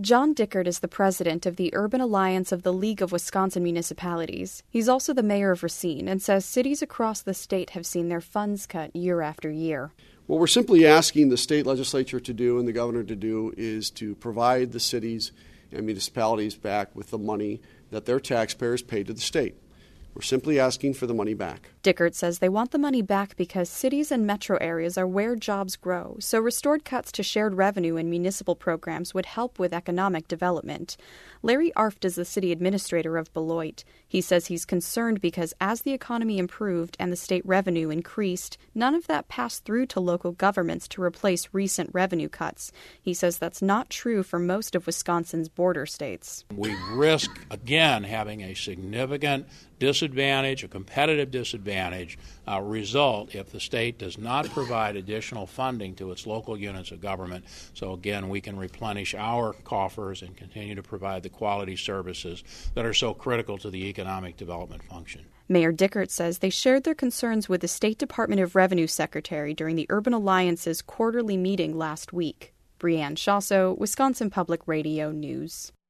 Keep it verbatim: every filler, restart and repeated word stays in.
John Dickert is the president of the Urban Alliance of the League of Wisconsin Municipalities. He's also the mayor of Racine and says cities across the state have seen their funds cut year after year. What we're simply asking the state legislature to do and the governor to do is to provide the cities and municipalities back with the money that their taxpayers pay to the state. We're simply asking for the money back. Dickert says they want the money back because cities and metro areas are where jobs grow, so restored cuts to shared revenue and municipal programs would help with economic development. Larry Arft is the city administrator of Beloit. He says he's concerned because as the economy improved and the state revenue increased, none of that passed through to local governments to replace recent revenue cuts. He says that's not true for most of Wisconsin's border states. We risk, again, having a significant disadvantage, a competitive disadvantage uh, result if the state does not provide additional funding to its local units of government. So again, we can replenish our coffers and continue to provide the quality services that are so critical to the economic development function. Mayor Dickert says they shared their concerns with the State Department of Revenue Secretary during the Urban Alliance's quarterly meeting last week. Brianne Shasso, Wisconsin Public Radio News.